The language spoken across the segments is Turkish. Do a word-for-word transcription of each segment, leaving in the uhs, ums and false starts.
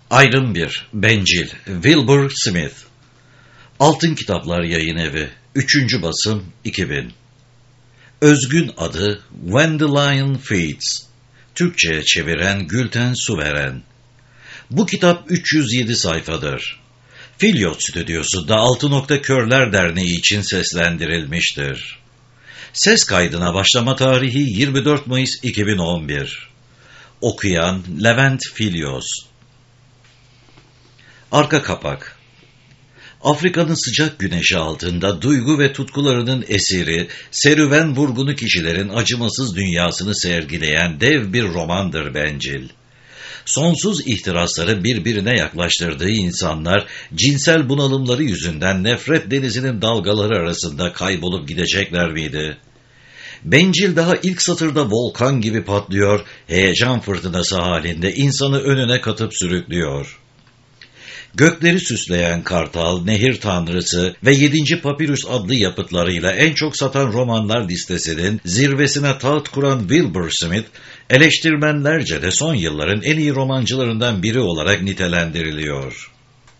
Ayrım bir. Bencil. Wilbur Smith. Altın Kitaplar Yayınevi. Üçüncü basım iki bin. Özgün adı When the Lion Feeds. Türkçe'ye çeviren Gülten Suveren. Bu kitap üç yüz yedi sayfadır. Filyot Stüdyosu'nda Altı Nokta Körler Derneği için seslendirilmiştir. Ses kaydına başlama tarihi yirmi dört Mayıs iki bin on bir. Okuyan Levent Filyos. Arka kapak. Afrika'nın sıcak güneşi altında duygu ve tutkularının esiri, serüven vurgunu kişilerin acımasız dünyasını sergileyen dev bir romandır Bencil. Sonsuz ihtirasları birbirine yaklaştırdığı insanlar, cinsel bunalımları yüzünden nefret denizinin dalgaları arasında kaybolup gidecekler miydi? Bencil daha ilk satırda volkan gibi patlıyor, heyecan fırtınası halinde insanı önüne katıp sürüklüyor. Gökleri süsleyen Kartal, Nehir Tanrısı ve Yedinci Papirüs adlı yapıtlarıyla en çok satan romanlar listesinin zirvesine taht kuran Wilbur Smith, eleştirmenlerce de son yılların en iyi romancılarından biri olarak nitelendiriliyor.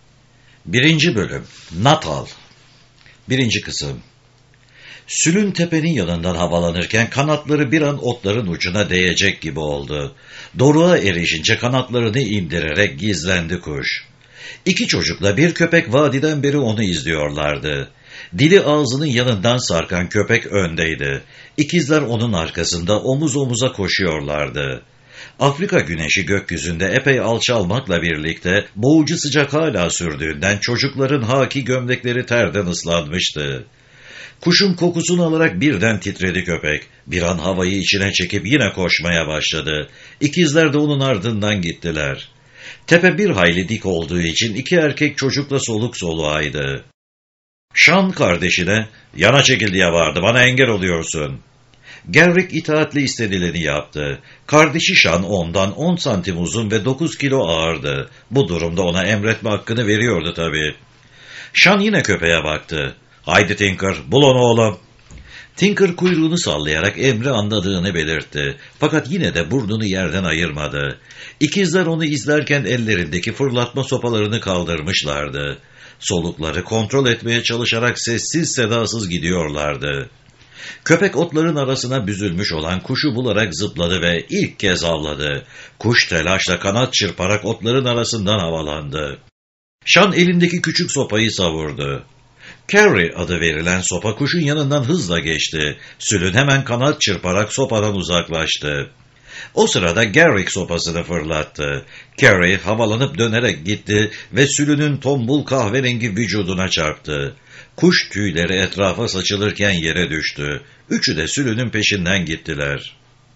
Birinci bölüm. Natal. Birinci kısım. Sülün tepenin yanından havalanırken kanatları bir an otların ucuna değecek gibi oldu. Doruğa erişince kanatlarını indirerek gizlendi kuş. İki çocukla bir köpek vadiden beri onu izliyorlardı. Dili ağzının yanından sarkan köpek öndeydi. İkizler onun arkasında omuz omuza koşuyorlardı. Afrika güneşi gökyüzünde epey alçalmakla birlikte boğucu sıcak hala sürdüğünden çocukların haki gömlekleri terden ıslanmıştı. Kuşun kokusunu alarak birden titredi köpek. Bir an havayı içine çekip yine koşmaya başladı. İkizler de onun ardından gittiler. Tepe bir hayli dik olduğu için iki erkek çocukla soluk soluğaydı. Sean kardeşine, "Yana çekil" diye bağırdı, "bana engel oluyorsun." Gerrick itaatle istedileni yaptı. Kardeşi Sean ondan on santim uzun ve dokuz kilo ağırdı. Bu durumda ona emretme hakkını veriyordu tabii. Sean yine köpeğe baktı. "Haydi Tinker, bul onu oğlum." Tinker kuyruğunu sallayarak emri anladığını belirtti. Fakat yine de burnunu yerden ayırmadı. İkizler onu izlerken ellerindeki fırlatma sopalarını kaldırmışlardı. Solukları kontrol etmeye çalışarak sessiz sedasız gidiyorlardı. Köpek otların arasına büzülmüş olan kuşu bularak zıpladı ve ilk kez avladı. Kuş telaşla kanat çırparak otların arasından havalandı. Sean elindeki küçük sopayı savurdu. Carrie adı verilen sopa kuşun yanından hızla geçti. Sülün hemen kanat çırparak sopadan uzaklaştı. O sırada Gerrick sopasını fırlattı. Carrie havalanıp dönerek gitti ve sülünün tombul kahverengi vücuduna çarptı. Kuş tüyleri etrafa saçılırken yere düştü. Üçü de sülünün peşinden gittiler.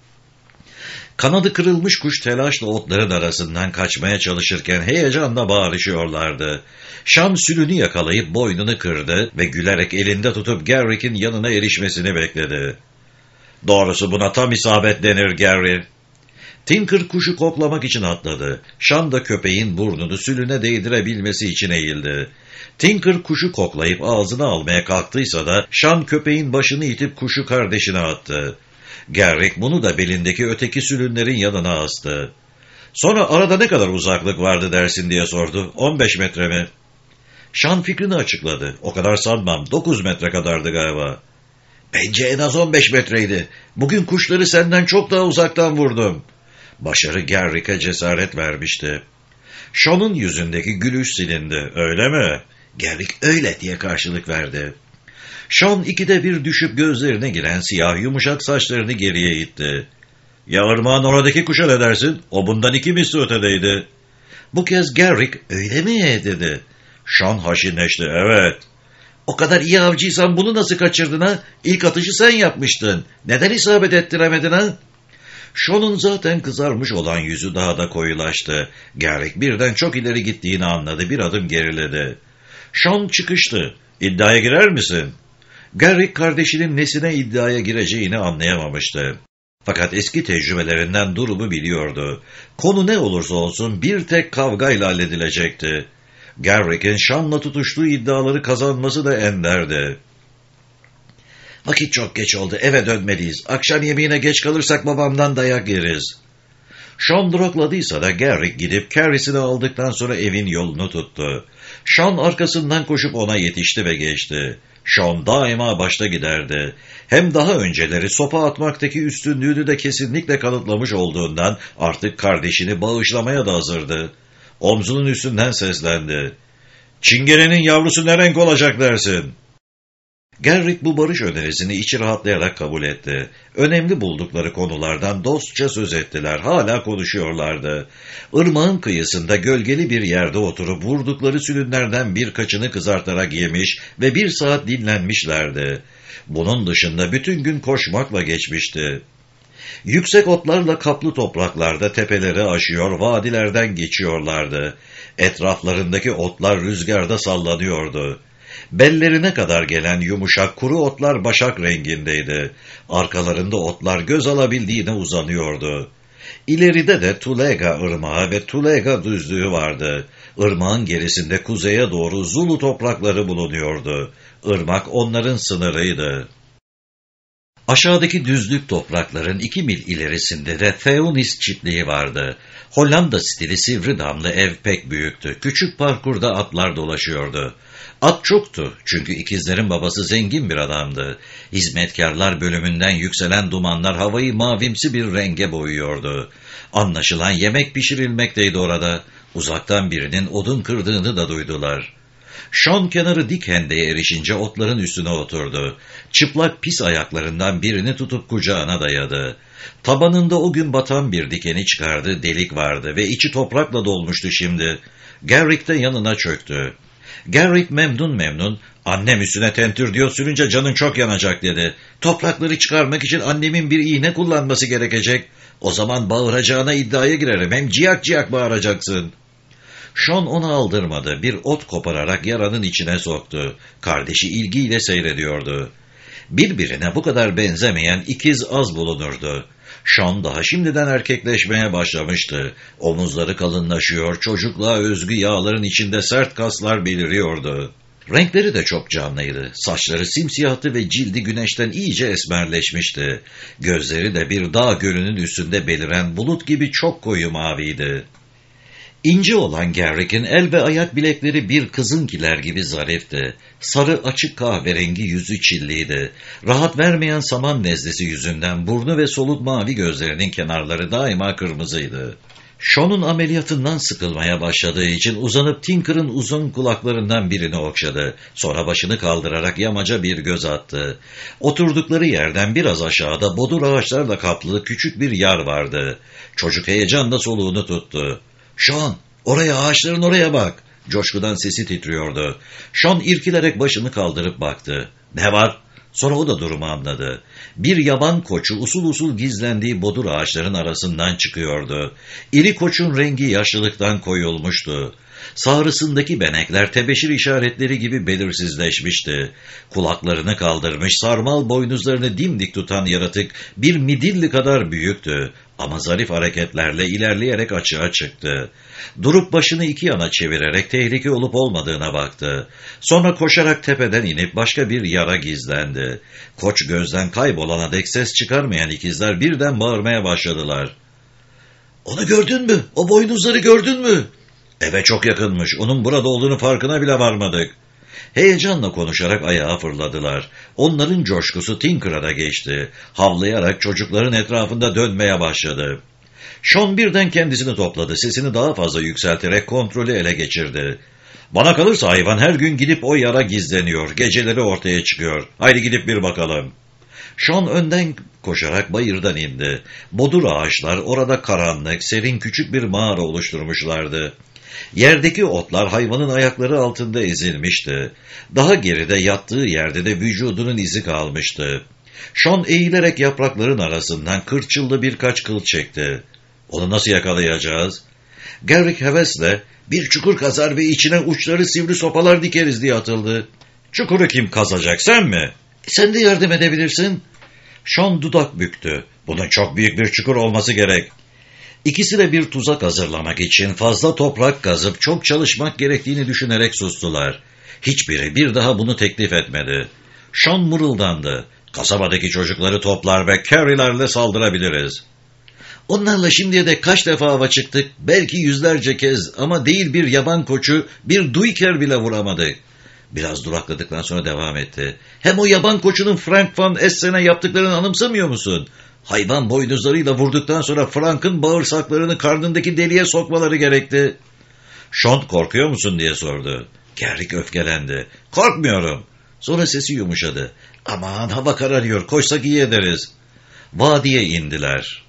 Kanadı kırılmış kuş telaşla otların arasından kaçmaya çalışırken heyecanla bağırışıyorlardı. Sean sülünü yakalayıp boynunu kırdı ve gülerek elinde tutup Gerrick'in yanına erişmesini bekledi. "Doğrusu buna tam isabet denir Gerry." Tinker kuşu koklamak için atladı. Sean da köpeğin burnunu sülüne değdirebilmesi için eğildi. Tinker kuşu koklayıp ağzına almaya kalktıysa da Sean köpeğin başını itip kuşu kardeşine attı. Gerrick bunu da belindeki öteki sülünlerin yanına astı. Sonra arada ne kadar uzaklık vardı dersin diye sordu. on beş metre mi? Sean fikrini açıkladı. O kadar sanmam. dokuz metre kadardı galiba. Bence en az on beş metreydi. Bugün kuşları senden çok daha uzaktan vurdum. Başarı Gerrick'e cesaret vermişti. Sean'ın yüzündeki gülüş silindi. Öyle mi? Gerrick öyle diye karşılık verdi. Sean ikide bir düşüp gözlerine giren siyah yumuşak saçlarını geriye itti. "Ya ırmağın oradaki kuşa ne dersin? O bundan iki misli ötedeydi." Bu kez Gerrick "Öyle mi?" dedi. Sean haşinleşti. "Evet." "O kadar iyi avcıysan bunu nasıl kaçırdın ha? İlk atışı sen yapmıştın. Neden isabet ettiremedin ha?" Sean'ın zaten kızarmış olan yüzü daha da koyulaştı. Gerrick birden çok ileri gittiğini anladı. Bir adım geriledi. Sean çıkıştı. "İddiaya girer misin?" Gerrick kardeşinin nesine iddiaya gireceğini anlayamamıştı. Fakat eski tecrübelerinden durumu biliyordu. Konu ne olursa olsun bir tek kavgayla halledilecekti. Gerrick'in Sean'la tutuştuğu iddiaları kazanması da enderdi. "Vakit çok geç oldu, eve dönmeliyiz. Akşam yemeğine geç kalırsak babamdan dayak yeriz." Sean durakladıysa da Garrick gidip Carrie'sini aldıktan sonra evin yolunu tuttu. Sean arkasından koşup ona yetişti ve geçti. Sean daima başta giderdi. Hem daha önceleri sopa atmaktaki üstünlüğünü de kesinlikle kanıtlamış olduğundan artık kardeşini bağışlamaya da hazırdı. Omzunun üstünden seslendi. "Çingenenin yavrusu ne renk olacak dersin?" Garrick bu barış önerisini içi rahatlayarak kabul etti. Önemli buldukları konulardan dostça söz ettiler, hala konuşuyorlardı. Irmağın kıyısında gölgeli bir yerde oturup vurdukları sülünlerden birkaçını kızartarak yemiş ve bir saat dinlenmişlerdi. Bunun dışında bütün gün koşmakla geçmişti. Yüksek otlarla kaplı topraklarda tepeleri aşıyor, vadilerden geçiyorlardı. Etraflarındaki otlar rüzgarda sallanıyordu. Bellerine kadar gelen yumuşak kuru otlar başak rengindeydi. Arkalarında otlar göz alabildiğine uzanıyordu. İleride de Tulega ırmağı ve Tulega düzlüğü vardı. Irmağın gerisinde kuzeye doğru Zulu toprakları bulunuyordu. Irmak onların sınırıydı. Aşağıdaki düzlük toprakların iki mil ilerisinde de Theunis çiftliği vardı. Hollanda stili sivri damlı ev pek büyüktü. Küçük parkurda atlar dolaşıyordu. At çoktu çünkü ikizlerin babası zengin bir adamdı. Hizmetkarlar bölümünden yükselen dumanlar havayı mavimsi bir renge boyuyordu. Anlaşılan yemek pişirilmekteydi orada. Uzaktan birinin odun kırdığını da duydular. Sean kenarı dik hendeye erişince otların üstüne oturdu. Çıplak pis ayaklarından birini tutup kucağına dayadı. Tabanında o gün batan bir dikeni çıkardı, delik vardı ve içi toprakla dolmuştu şimdi. Garrick de yanına çöktü. Garrick memnun memnun, "Annem üstüne tentür diyor sürünce canın çok yanacak" dedi. "Toprakları çıkarmak için annemin bir iğne kullanması gerekecek. O zaman bağıracağına iddiaya girerim, hem ciyak ciyak bağıracaksın." Sean onu aldırmadı, bir ot kopararak yaranın içine soktu. Kardeşi ilgiyle seyrediyordu. Birbirine bu kadar benzemeyen ikiz az bulunurdu. Sean daha şimdiden erkekleşmeye başlamıştı. Omuzları kalınlaşıyor, çocukluğa özgü yağların içinde sert kaslar beliriyordu. Renkleri de çok canlıydı. Saçları simsiyahtı ve cildi güneşten iyice esmerleşmişti. Gözleri de bir dağ gölünün üstünde beliren bulut gibi çok koyu maviydi. İnce olan Garrick'in el ve ayak bilekleri bir kızınkiler gibi zarifti. Sarı açık kahverengi yüzü çilliydi. Rahat vermeyen saman nezlesi yüzünden burnu ve soluk mavi gözlerinin kenarları daima kırmızıydı. Sean'un ameliyatından sıkılmaya başladığı için uzanıp Tinker'ın uzun kulaklarından birini okşadı. Sonra başını kaldırarak yamaca bir göz attı. Oturdukları yerden biraz aşağıda bodur ağaçlarla kaplı küçük bir yer vardı. Çocuk heyecanla soluğunu tuttu. "Sean, oraya, ağaçların oraya bak." Coşkudan sesi titriyordu. Sean irkilerek başını kaldırıp baktı. "Ne var?" Sonra o da durumu anladı. Bir yaban koçu usul usul gizlendiği bodur ağaçların arasından çıkıyordu. İri koçun rengi yaşlılıktan koyulmuştu. Sağrısındaki benekler tebeşir işaretleri gibi belirsizleşmişti. Kulaklarını kaldırmış, sarmal boynuzlarını dimdik tutan yaratık bir midilli kadar büyüktü. Ama zarif hareketlerle ilerleyerek açığa çıktı. Durup başını iki yana çevirerek tehlike olup olmadığına baktı. Sonra koşarak tepeden inip başka bir yara gizlendi. Koç gözden kaybolana dek ses çıkarmayan ikizler birden bağırmaya başladılar. "Onu gördün mü? O boynuzları gördün mü?" "Eve çok yakınmış. Onun burada olduğunu farkına bile varmadık." Heyecanla konuşarak ayağa fırladılar. Onların coşkusu Tinker'a da geçti. Havlayarak çocukların etrafında dönmeye başladı. Sean birden kendisini topladı. Sesini daha fazla yükselterek kontrolü ele geçirdi. "Bana kalırsa hayvan her gün gidip o yara gizleniyor. Geceleri ortaya çıkıyor. Haydi gidip bir bakalım." Sean önden koşarak bayırdan indi. Bodur ağaçlar orada karanlık, serin küçük bir mağara oluşturmuşlardı. Yerdeki otlar hayvanın ayakları altında ezilmişti. Daha geride yattığı yerde de vücudunun izi kalmıştı. Sean eğilerek yaprakların arasından kırçıllı birkaç kıl çekti. "Onu nasıl yakalayacağız?" Garrick hevesle "Bir çukur kazar ve içine uçları sivri sopalar dikeriz" diye atıldı. "Çukuru kim kazacak, sen mi?" "Sen de yardım edebilirsin." Sean dudak büktü. "Bunun çok büyük bir çukur olması gerek." İkisi de bir tuzak hazırlamak için fazla toprak kazıp çok çalışmak gerektiğini düşünerek sustular. Hiçbiri bir daha bunu teklif etmedi. Sean mırıldandı. "Kasabadaki çocukları toplar ve Carrie'lerle saldırabiliriz." Onlarla şimdiye dek kaç defa hava çıktık? Belki yüzlerce kez ama değil bir yaban koçu, bir Duiker bile vuramadık. Biraz durakladıktan sonra devam etti. Hem o yaban koçunun Frank van Essen'e yaptıklarını anımsamıyor musun? Hayvan boynuzlarıyla vurduktan sonra Frank'ın bağırsaklarını karnındaki deliğe sokmaları gerekti. Sean korkuyor musun diye sordu. Garrick öfkelendi. Korkmuyorum. Sonra sesi yumuşadı. Aman hava kararıyor, koşsak iyi ederiz. Vadiye indiler.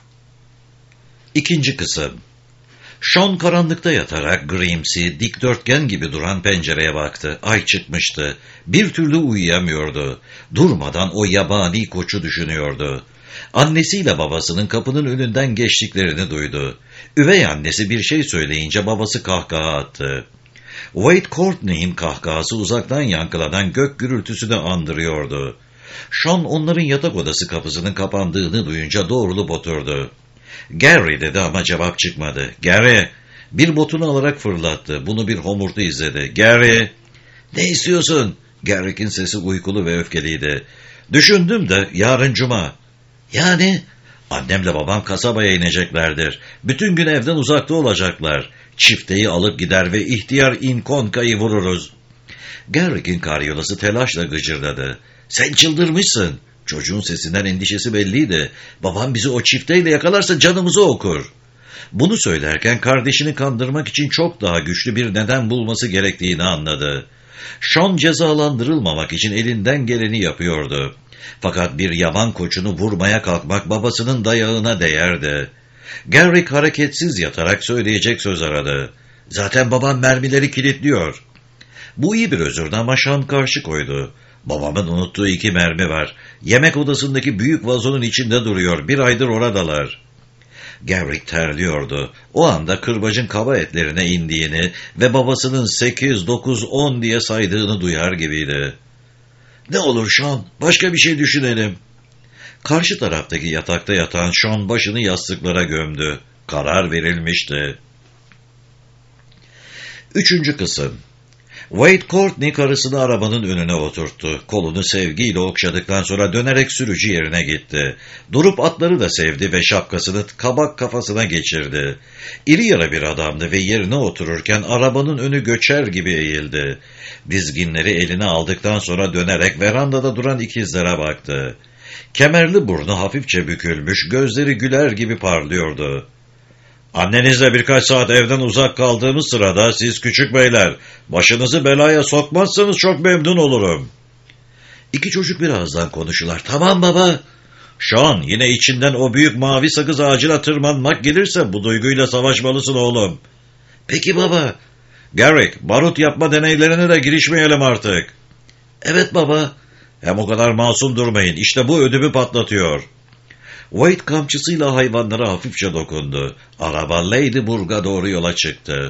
İkinci kısım. Sean karanlıkta yatarak grimsi, dikdörtgen gibi duran pencereye baktı. Ay çıkmıştı. Bir türlü uyuyamıyordu. Durmadan o yabani koçu düşünüyordu. Annesiyle babasının kapının önünden geçtiklerini duydu. Üvey annesi bir şey söyleyince babası kahkaha attı. Wade Courtney'in kahkahası uzaktan yankılanan gök gürültüsünü andırıyordu. Sean onların yatak odası kapısının kapandığını duyunca doğrulup oturdu. Gary dedi ama cevap çıkmadı. Gary! Bir botunu alarak fırlattı. Bunu bir homurtu izledi. Gary! Ne istiyorsun? Garrick'in sesi uykulu ve öfkeliydi. Düşündüm de yarın cuma. Yani? Annemle babam kasabaya ineceklerdir. Bütün gün evden uzakta olacaklar. Çifteyi alıp gider ve ihtiyar İnkonka'yı vururuz. Garrick'in karyolası telaşla gıcırdadı. Sen çıldırmışsın. Çocuğun sesinden endişesi belliydi. Babam bizi o çifteyle yakalarsa canımızı okur. Bunu söylerken kardeşini kandırmak için çok daha güçlü bir neden bulması gerektiğini anladı. Sean cezalandırılmamak için elinden geleni yapıyordu. Fakat bir yaban koçunu vurmaya kalkmak babasının dayağına değerdi. Garrick hareketsiz yatarak söyleyecek söz aradı. Zaten babam mermileri kilitliyor. Bu iyi bir özürdü ama Sean karşı koydu. Babamın unuttuğu iki mermi var. Yemek odasındaki büyük vazonun içinde duruyor. Bir aydır oradalar. Garrick terliyordu. O anda kırbacın kaba etlerine indiğini ve babasının sekiz, dokuz, on diye saydığını duyar gibiydi. Ne olur Sean, başka bir şey düşünelim. Karşı taraftaki yatakta yatan Sean başını yastıklara gömdü. Karar verilmişti. Üçüncü kısım. Wade Courtney karısını arabanın önüne oturttu. Kolunu sevgiyle okşadıktan sonra dönerek sürücü yerine gitti. Durup atları da sevdi ve şapkasını kabak kafasına geçirdi. İri yarı bir adamdı ve yerine otururken arabanın önü göçer gibi eğildi. Dizginleri eline aldıktan sonra dönerek verandada duran ikizlere baktı. Kemerli burnu hafifçe bükülmüş, gözleri güler gibi parlıyordu. Annenizle birkaç saat evden uzak kaldığımız sırada siz küçük beyler başınızı belaya sokmazsanız çok memnun olurum. İki çocuk birazdan konuşular. Tamam baba. Sean, yine içinden o büyük mavi sakız ağacına tırmanmak gelirse bu duyguyla savaşmalısın oğlum. Peki baba. Garrick, barut yapma deneylerine de girişmeyelim artık. Evet baba. Hem o kadar masum durmayın. İşte bu ödümü patlatıyor. Wade kamçısıyla hayvanlara hafifçe dokundu. Araba Ladyburg'a doğru yola çıktı.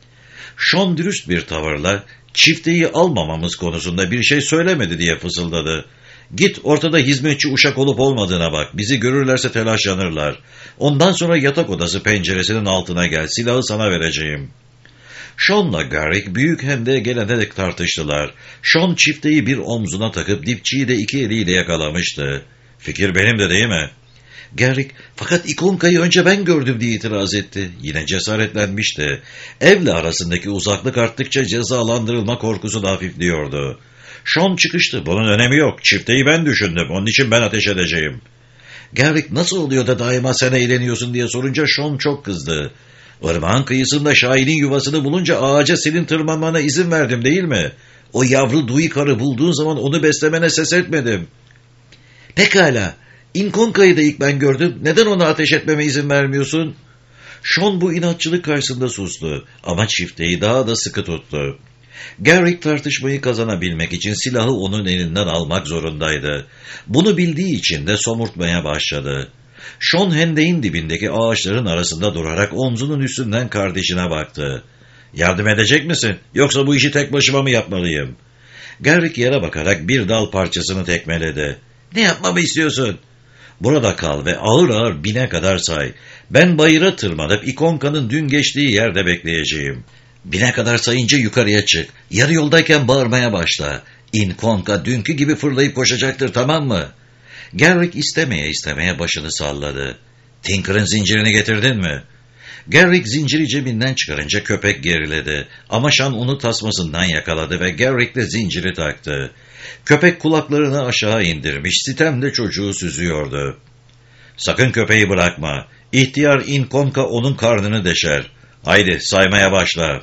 Sean dürüst bir tavırla çifteyi almamamız konusunda bir şey söylemedi diye fısıldadı. Git ortada hizmetçi uşak olup olmadığına bak. Bizi görürlerse telaşlanırlar. Ondan sonra yatak odası penceresinin altına gel. Silahı sana vereceğim. Sean'la Garrick büyük hendeğe gelene dek tartıştılar. Sean çifteyi bir omzuna takıp dipçiyi de iki eliyle yakalamıştı. Fikir benim de değil mi? Garrick, fakat İkonka'yı önce ben gördüm diye itiraz etti. Yine cesaretlenmişti. Evle arasındaki uzaklık arttıkça cezalandırılma korkusu da hafifliyordu. Sean çıkıştı. Bunun önemi yok. Çifteyi ben düşündüm. Onun için ben ateş edeceğim. Garrick, nasıl oluyor da daima sen eğleniyorsun diye sorunca Sean çok kızdı. Irmağın kıyısında Şahin'in yuvasını bulunca ağaca senin tırmanmana izin verdim değil mi? O yavru duy karı bulduğun zaman onu beslemene ses etmedim. Pekala. İnkonka'yı da ilk ben gördüm. Neden ona ateş etmeme izin vermiyorsun? Sean bu inatçılık karşısında sustu. Ama çifteyi daha da sıkı tuttu. Garrick tartışmayı kazanabilmek için silahı onun elinden almak zorundaydı. Bunu bildiği için de somurtmaya başladı. Sean hendeğin dibindeki ağaçların arasında durarak omzunun üstünden kardeşine baktı. Yardım edecek misin? Yoksa bu işi tek başıma mı yapmalıyım? Garrick yere bakarak bir dal parçasını tekmeledi. Ne yapmamı istiyorsun? Burada kal ve ağır ağır bine kadar say. Ben bayıra tırmanıp İkonka'nın dün geçtiği yerde bekleyeceğim. Bine kadar sayınca yukarıya çık. Yarı yoldayken bağırmaya başla. İnkonka dünkü gibi fırlayıp koşacaktır, tamam mı? Garrick istemeye istemeye başını salladı. Tinker'ın zincirini getirdin mi? Garrick zinciri cebinden çıkarınca köpek geriledi. Ama Sean onu tasmasından yakaladı ve Garrick'le zinciri taktı. Köpek kulaklarını aşağı indirmiş, sitemle çocuğu süzüyordu. Sakın köpeği bırakma. İhtiyar İnkonka onun karnını deşer. Haydi saymaya başla.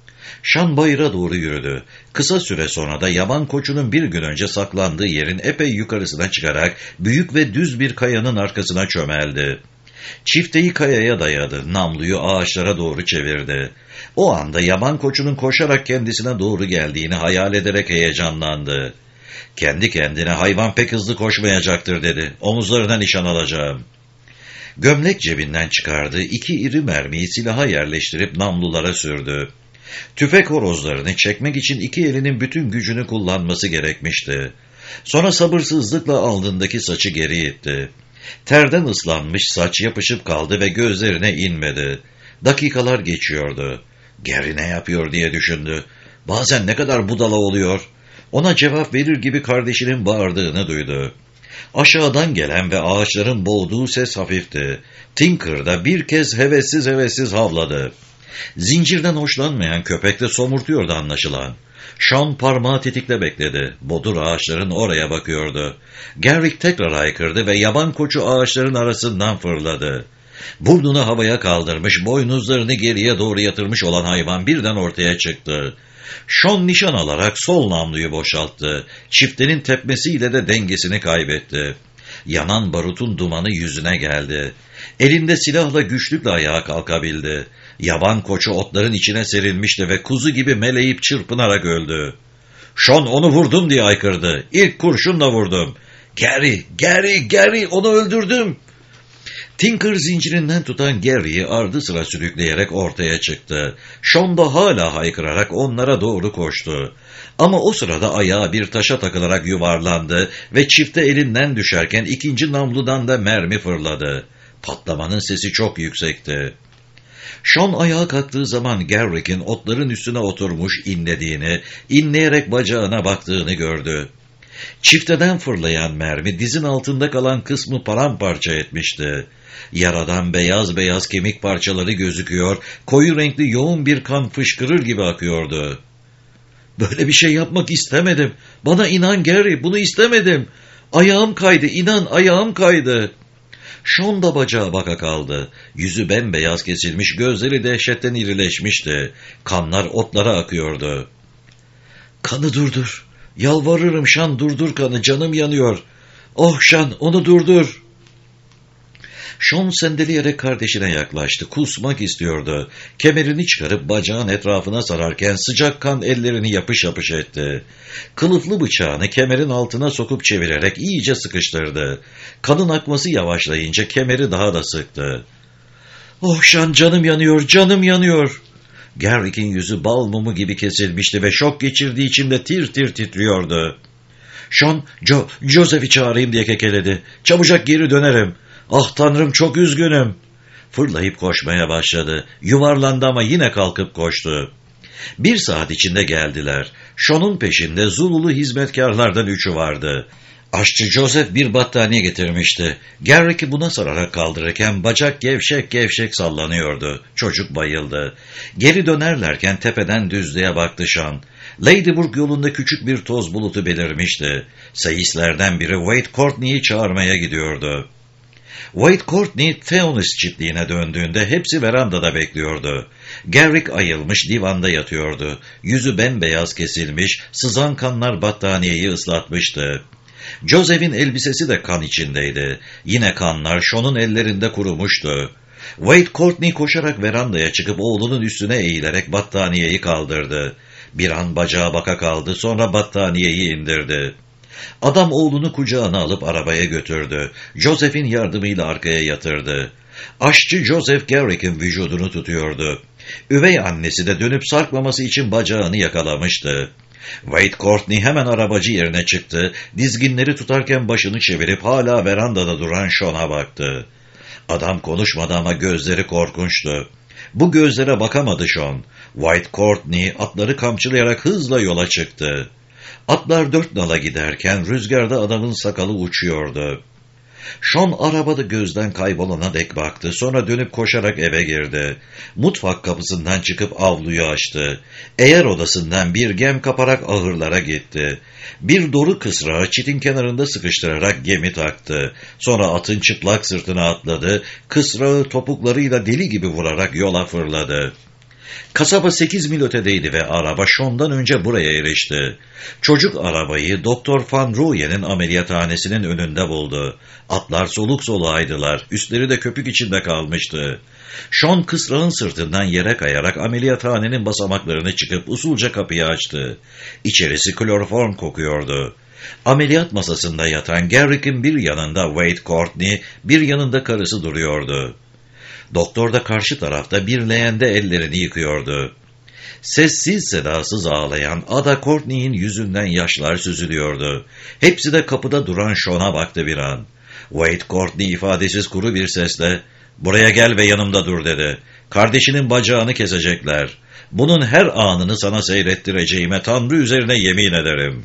Sean bayıra doğru yürüdü. Kısa süre sonra da yaban koçunun bir gün önce saklandığı yerin epey yukarısına çıkarak büyük ve düz bir kayanın arkasına çömeldi. Çifteyi kayaya dayadı, namluyu ağaçlara doğru çevirdi. O anda yaban koçunun koşarak kendisine doğru geldiğini hayal ederek heyecanlandı. Kendi kendine hayvan pek hızlı koşmayacaktır dedi. Omuzlarına nişan alacağım. Gömlek cebinden çıkardığı iki iri mermiyi silaha yerleştirip namlulara sürdü. Tüfek horozlarını çekmek için iki elinin bütün gücünü kullanması gerekmişti. Sonra sabırsızlıkla alnındaki saçı geri itti. Terden ıslanmış saç yapışıp kaldı ve gözlerine inmedi. Dakikalar geçiyordu. Gary ne yapıyor diye düşündü. Bazen ne kadar budala oluyor. Ona cevap verir gibi kardeşinin bağırdığını duydu. Aşağıdan gelen ve ağaçların boğduğu ses hafifti. Tinker da bir kez hevessiz hevessiz havladı. Zincirden hoşlanmayan köpek de somurtuyordu anlaşılan. Sean parmağı tetikle bekledi. Bodur ağaçların oraya bakıyordu. Garrick tekrar haykırdı ve yaban koçu ağaçların arasından fırladı. Burnunu havaya kaldırmış, boynuzlarını geriye doğru yatırmış olan hayvan birden ortaya çıktı. Sean nişan alarak sol namluyu boşalttı. Çiftenin tepmesiyle de dengesini kaybetti. Yanan barutun dumanı yüzüne geldi. Elinde silahla güçlükle ayağa kalkabildi. Yaban koçu otların içine serilmişti ve kuzu gibi meleyip çırpınarak öldü. Sean onu vurdum diye haykırdı. İlk kurşunla vurdum. Gary, Gary, Gary onu öldürdüm. Tinker zincirinden tutan Gary'i ardı sıra sürükleyerek ortaya çıktı. Sean da hala haykırarak onlara doğru koştu. Ama o sırada ayağı bir taşa takılarak yuvarlandı ve çifte elinden düşerken ikinci namludan da mermi fırladı. Patlamanın sesi çok yüksekti. Sean ayağa kalktığı zaman Garrick'in otların üstüne oturmuş inlediğini, inleyerek bacağına baktığını gördü. Çifteden fırlayan mermi dizin altında kalan kısmı paramparça etmişti. Yaradan beyaz beyaz kemik parçaları gözüküyor, koyu renkli yoğun bir kan fışkırır gibi akıyordu. Böyle bir şey yapmak istemedim. Bana inan Gary, bunu istemedim. Ayağım kaydı, inan ayağım kaydı. Sean da bacağı baka kaldı. Yüzü bembeyaz kesilmiş, gözleri dehşetten irileşmişti. Kanlar otlara akıyordu. Kanı durdur. Yalvarırım Sean, durdur kanı, canım yanıyor. Oh Sean, onu durdur. Sean sendeleyerek kardeşine yaklaştı. Kusmak istiyordu. Kemerini çıkarıp bacağın etrafına sararken sıcak kan ellerini yapış yapış etti. Kılıflı bıçağını kemerin altına sokup çevirerek iyice sıkıştırdı. Kanın akması yavaşlayınca kemeri daha da sıktı. Oh Sean, canım yanıyor, canım yanıyor. Garrick'in yüzü bal mumu gibi kesilmişti ve şok geçirdiği için de tir tir titriyordu. Sean, Jo, Joseph'i çağırayım diye kekeledi. Çabucak geri dönerim. Ah tanrım, çok üzgünüm. Fırlayıp koşmaya başladı. Yuvarlandı ama yine kalkıp koştu. Bir saat içinde geldiler. Sean'un peşinde Zululu hizmetkarlardan üçü vardı. Aşçı Joseph bir battaniye getirmişti. Garrick'i buna sararak kaldırırken bacak gevşek gevşek sallanıyordu. Çocuk bayıldı. Geri dönerlerken tepeden düzlüğe baktı Sean. Ladyburg yolunda küçük bir toz bulutu belirmişti. Seyislerden biri Wade Courtney'i çağırmaya gidiyordu. Wade Courtney, Theonis çiftliğine döndüğünde hepsi verandada bekliyordu. Garrick ayılmış divanda yatıyordu. Yüzü bembeyaz kesilmiş, sızan kanlar battaniyeyi ıslatmıştı. Joseph'in elbisesi de kan içindeydi. Yine kanlar Sean'un ellerinde kurumuştu. Wade Courtney koşarak verandaya çıkıp oğlunun üstüne eğilerek battaniyeyi kaldırdı. Bir an bacağı baka kaldı, sonra battaniyeyi indirdi. Adam oğlunu kucağına alıp arabaya götürdü. Joseph'in yardımıyla arkaya yatırdı. Aşçı Joseph Garrick'in vücudunu tutuyordu. Üvey annesi de dönüp sarkmaması için bacağını yakalamıştı. Wade Courtney hemen arabacı yerine çıktı. Dizginleri tutarken başını çevirip hala verandada duran Sean'a baktı. Adam konuşmadı ama gözleri korkunçtu. Bu gözlere bakamadı Sean. Wade Courtney atları kamçılayarak hızla yola çıktı. Atlar dört nala giderken rüzgarda adamın sakalı uçuyordu. Sean arabada gözden kaybolana dek baktı, sonra dönüp koşarak eve girdi. Mutfak kapısından çıkıp avluyu açtı. Eğer odasından bir gem kaparak ahırlara gitti. Bir doru kısrağı çitin kenarında sıkıştırarak gemi taktı. Sonra atın çıplak sırtına atladı, kısrağı topuklarıyla deli gibi vurarak yola fırladı. Kasaba sekiz mil ötedeydi ve araba Sean'dan önce buraya erişti. Çocuk arabayı Doktor Van Rooyen'in ameliyathanesinin önünde buldu. Atlar soluk soluğaydılar, üstleri de köpük içinde kalmıştı. Sean kısrağın sırtından yere kayarak ameliyathanenin basamaklarını çıkıp usulca kapıyı açtı. İçerisi kloroform kokuyordu. Ameliyat masasında yatan Garrick'in bir yanında Wade Courtney, bir yanında karısı duruyordu. Doktor da karşı tarafta bir leğende ellerini yıkıyordu. Sessiz sedasız ağlayan Ada Courtney'in yüzünden yaşlar süzülüyordu. Hepsi de kapıda duran Sean'a baktı bir an. Wade Courtney ifadesiz kuru bir sesle, "Buraya gel ve yanımda dur," dedi. "Kardeşinin bacağını kesecekler. Bunun her anını sana seyrettireceğime Tanrı üzerine yemin ederim."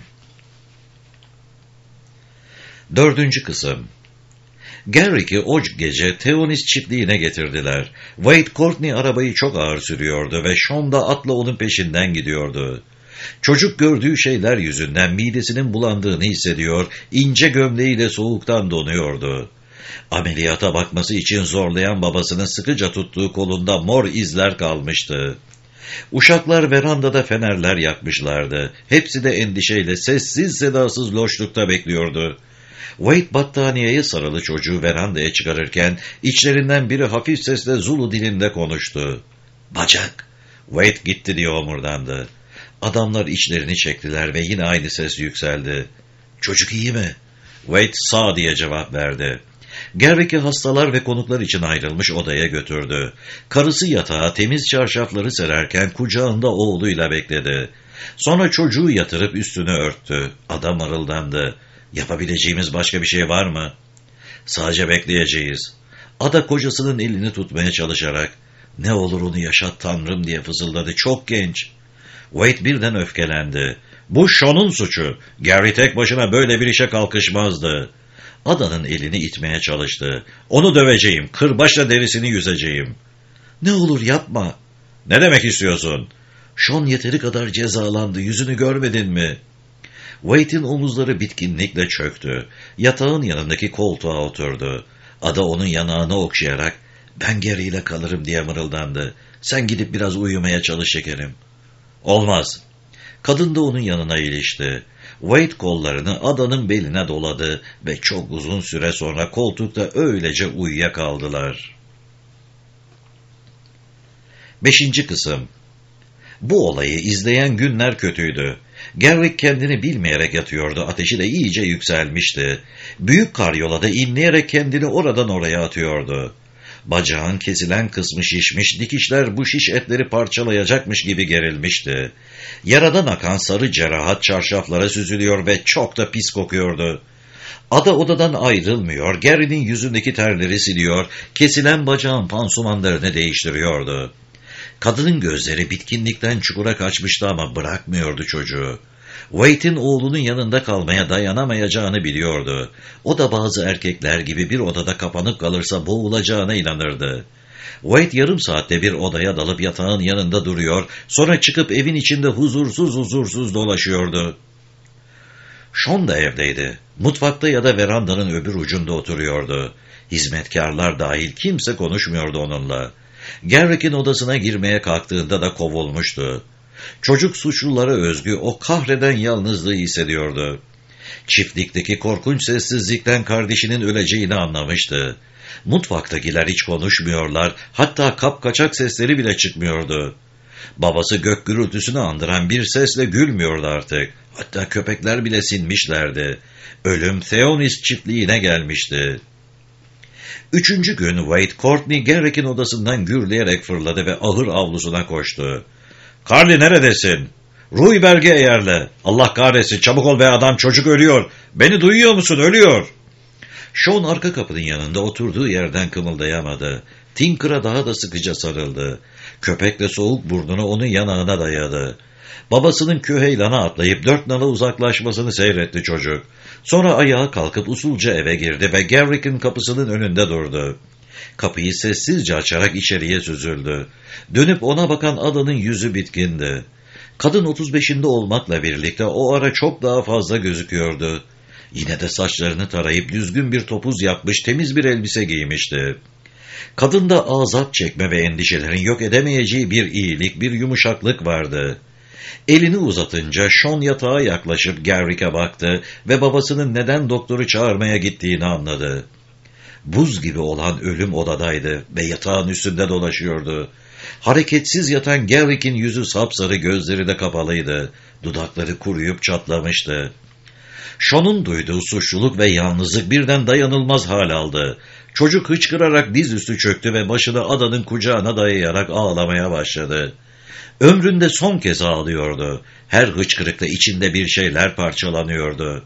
Dördüncü kısım. Garrick'i o gece Theonis çiftliğine getirdiler. Wade Courtney arabayı çok ağır sürüyordu ve Sean da atla onun peşinden gidiyordu. Çocuk gördüğü şeyler yüzünden midesinin bulandığını hissediyor, ince gömleğiyle soğuktan donuyordu. Ameliyata bakması için zorlayan babasının sıkıca tuttuğu kolunda mor izler kalmıştı. Uşaklar verandada fenerler yakmışlardı. Hepsi de endişeyle sessiz sedasız loşlukta bekliyordu. Wade battaniyeye sarılı çocuğu verandaya çıkarırken içlerinden biri hafif sesle Zulu dilinde konuştu. "Bacak!" Wade gitti diye omurdandı. Adamlar içlerini çektiler ve yine aynı ses yükseldi. "Çocuk iyi mi?" Wade "Sağ," diye cevap verdi. Garrick'i hastalar ve konuklar için ayrılmış odaya götürdü. Karısı yatağa temiz çarşafları sererken kucağında oğluyla bekledi. Sonra çocuğu yatırıp üstünü örttü. Adam mırıldandı. "Yapabileceğimiz başka bir şey var mı?" "Sadece bekleyeceğiz." Ada kocasının elini tutmaya çalışarak, "Ne olur onu yaşat Tanrım," diye fısıldadı. "Çok genç." Wade birden öfkelendi. "Bu Sean'un suçu. Gary tek başına böyle bir işe kalkışmazdı." Ada'nın elini itmeye çalıştı. "Onu döveceğim, kırbaçla derisini yüzeceğim." "Ne olur yapma." "Ne demek istiyorsun?" "Sean yeteri kadar cezalandı, yüzünü görmedin mi?" Wade'in omuzları bitkinlikle çöktü. Yatağın yanındaki koltuğa oturdu. Ada onun yanağını okşayarak, "Ben Gary ile kalırım," diye mırıldandı. "Sen gidip biraz uyumaya çalış şekerim." "Olmaz." Kadın da onun yanına ilişti. Wade kollarını Ada'nın beline doladı ve çok uzun süre sonra koltukta öylece uyuyakaldılar. Beşinci kısım. Bu olayı izleyen günler kötüydü. Garrick kendini bilmeyerek yatıyordu, ateşi de iyice yükselmişti. Büyük karyolada inleyerek kendini oradan oraya atıyordu. Bacağın kesilen kısmı şişmiş, dikişler bu şiş etleri parçalayacakmış gibi gerilmişti. Yaradan akan sarı cerahat çarşaflara süzülüyor ve çok da pis kokuyordu. Ada odadan ayrılmıyor, Gary'nin yüzündeki terleri siliyor, kesilen bacağın pansumanlarını değiştiriyordu. Kadının gözleri bitkinlikten çukura kaçmıştı ama bırakmıyordu çocuğu. Wade'in oğlunun yanında kalmaya dayanamayacağını biliyordu. O da bazı erkekler gibi bir odada kapanıp kalırsa boğulacağına inanırdı. Wade yarım saatte bir odaya dalıp yatağın yanında duruyor, sonra çıkıp evin içinde huzursuz huzursuz dolaşıyordu. Sean da evdeydi. Mutfakta ya da verandanın öbür ucunda oturuyordu. Hizmetkarlar dahil kimse konuşmuyordu onunla. Garrick'in odasına girmeye kalktığında da kovulmuştu. Çocuk suçlulara özgü o kahreden yalnızlığı hissediyordu. Çiftlikteki korkunç sessizlikten kardeşinin öleceğini anlamıştı. Mutfaktakiler hiç konuşmuyorlar, hatta kapkaçak sesleri bile çıkmıyordu. Babası gök gürültüsünü andıran bir sesle gülmüyordu artık. Hatta köpekler bile sinmişlerdi. Ölüm Theonis çiftliğine gelmişti. Üçüncü gün Wade Courtney Garrick'in odasından gürleyerek fırladı ve ahır avlusuna koştu. "Carly neredesin? Ruiberg'e eğerle. Allah kahretsin, çabuk ol be adam, çocuk ölüyor. Beni duyuyor musun? Ölüyor." Sean arka kapının yanında oturduğu yerden kımıldayamadı. Tinker'a daha da sıkıca sarıldı. Köpekle soğuk burnunu onun yanağına dayadı. Babasının küheylana atlayıp dört nala uzaklaşmasını seyretti çocuk. Sonra ayağa kalkıp usulca eve girdi ve Garrick'in kapısının önünde durdu. Kapıyı sessizce açarak içeriye süzüldü. Dönüp ona bakan adamın yüzü bitkindi. Kadın otuz beşinde olmakla birlikte o ara çok daha fazla gözüküyordu. Yine de saçlarını tarayıp düzgün bir topuz yapmış, temiz bir elbise giymişti. Kadında azap çekme ve endişelerin yok edemeyeceği bir iyilik, bir yumuşaklık vardı. Elini uzatınca Sean yatağa yaklaşıp Garrick'e baktı ve babasının neden doktoru çağırmaya gittiğini anladı. Buz gibi olan ölüm odadaydı ve yatağın üstünde dolaşıyordu. Hareketsiz yatan Garrick'in yüzü sapsarı, gözleri de kapalıydı. Dudakları kuruyup çatlamıştı. Sean'un duyduğu suçluluk ve yalnızlık birden dayanılmaz hal aldı. Çocuk hıçkırarak dizüstü çöktü ve başını adanın kucağına dayayarak ağlamaya başladı. Ömründe son kez ağlıyordu. Her hıçkırıkta içinde bir şeyler parçalanıyordu.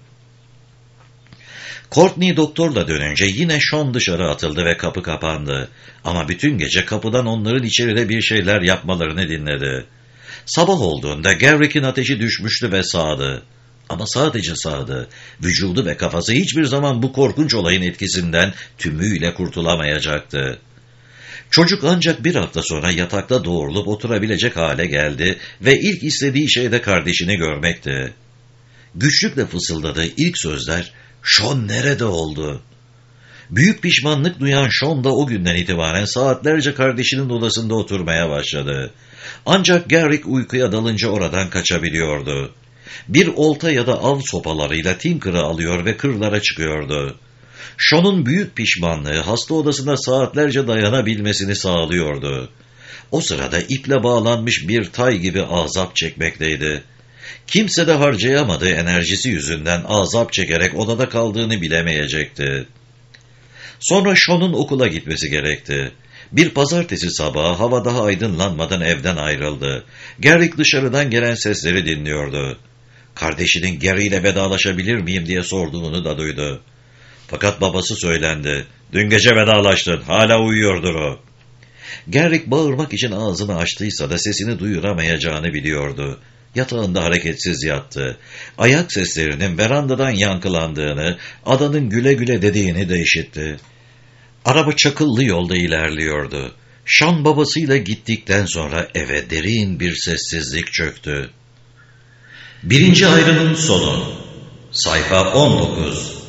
Courtney doktorla dönünce yine Sean dışarı atıldı ve kapı kapandı. Ama bütün gece kapıdan onların içeride bir şeyler yapmalarını dinledi. Sabah olduğunda Garrick'in ateşi düşmüştü ve sağdı. Ama sadece sağdı. Vücudu ve kafası hiçbir zaman bu korkunç olayın etkisinden tümüyle kurtulamayacaktı. Çocuk ancak bir hafta sonra yatakta doğrulup oturabilecek hale geldi ve ilk istediği şey de kardeşini görmekti. Güçlükle fısıldadığı ilk sözler, "Sean nerede oldu?" Büyük pişmanlık duyan Sean da o günden itibaren saatlerce kardeşinin odasında oturmaya başladı. Ancak Garrick uykuya dalınca oradan kaçabiliyordu. Bir olta ya da av sopalarıyla Tinker'ı alıyor ve kırlara çıkıyordu. Sean'un büyük pişmanlığı hasta odasında saatlerce dayanabilmesini sağlıyordu. O sırada iple bağlanmış bir tay gibi azap çekmekteydi. Kimse de harcayamadığı enerjisi yüzünden azap çekerek odada kaldığını bilemeyecekti. Sonra Sean'un okula gitmesi gerekti. Bir pazartesi sabahı hava daha aydınlanmadan evden ayrıldı. Garrick dışarıdan gelen sesleri dinliyordu. Kardeşinin Gary ile vedalaşabilir miyim diye sorduğunu da duydu. Fakat babası söylendi. "Dün gece vedalaştın, hala uyuyordur o." Garrick bağırmak için ağzını açtıysa da sesini duyuramayacağını biliyordu. Yatağında hareketsiz yattı. Ayak seslerinin verandadan yankılandığını, adanın güle güle dediğini de işitti. Araba çakıllı yolda ilerliyordu. Sean babasıyla gittikten sonra eve derin bir sessizlik çöktü. Birinci ayrımın sonu. Sayfa on dokuz.